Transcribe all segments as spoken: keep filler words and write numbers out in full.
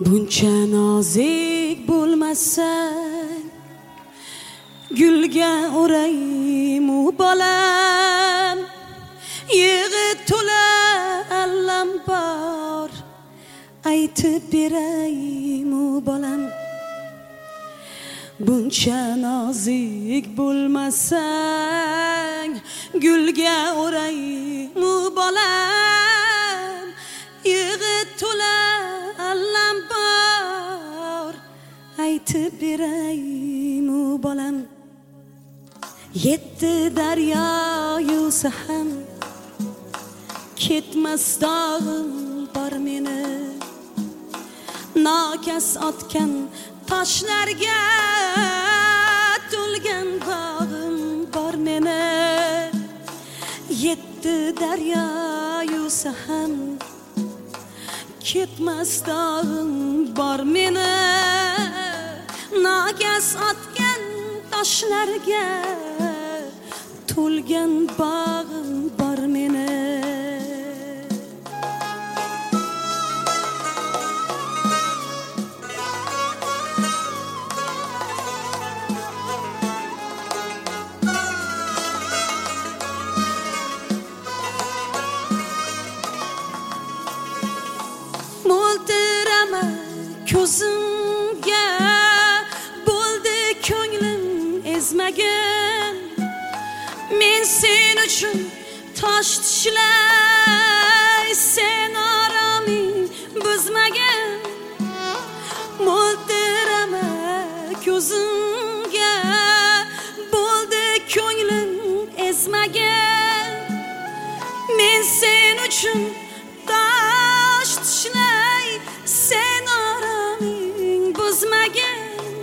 buncha nozik bo'lmasang, gulga o'raymu bolam, yig'i to'la allam bor, aytib beraymu bolam. Buncha nozik bo'lmasang, gulga o'raymu bolam, yig'i to'la allam bor, aytib beraymu bolam. Yetti daryo yuvsa ham ketmas dog'im bor meni, nokas otgan toshlarga to'lgan bog'im bor meni. Yetti daryo yuvsa ham ketmas dog'im bor meni, nokas otgan toshlarga to'lgan bog'im bor meni. Mo'ltirama ko'zimga, bo'ldi ko'nglim ezmagin. Men sen uchun tosh tishlay, sen oroming buzmagin. Mo'ltirama ko'zimga, bo'ldi ko'nglim ezmagin. Men sen uchun tosh tishlay, sen oroming buzmagin.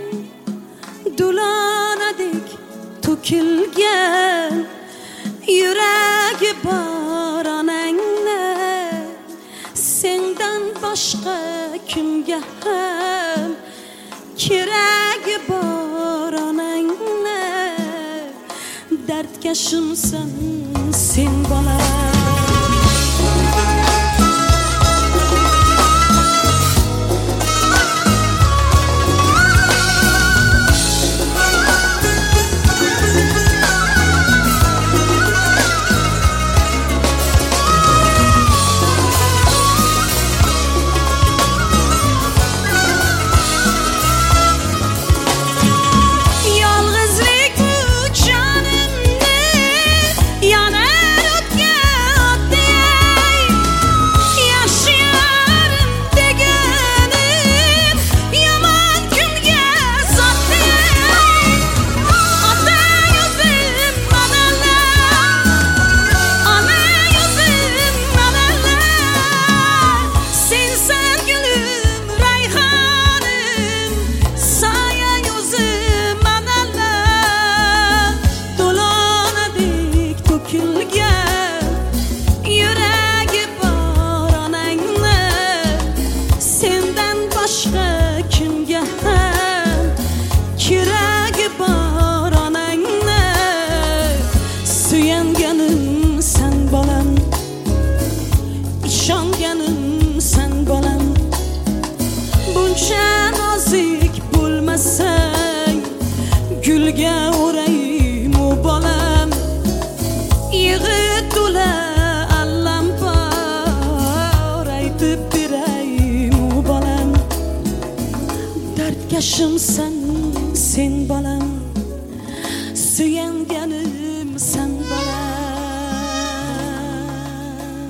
Do'lonadek to'kilgan yuragi bor onangni, sendan boshqa kimga ham keragi bor onangni. Dardkashimsan sen bolam. Suyanganim sen bolam, ishonganim sen bolam. Buncha nozik bo'lmasang, gulga o'raymu bolam, yig'i to'la allam bor, aytib beraymu bolam. Dardkashimsan sen bolam, suyanganim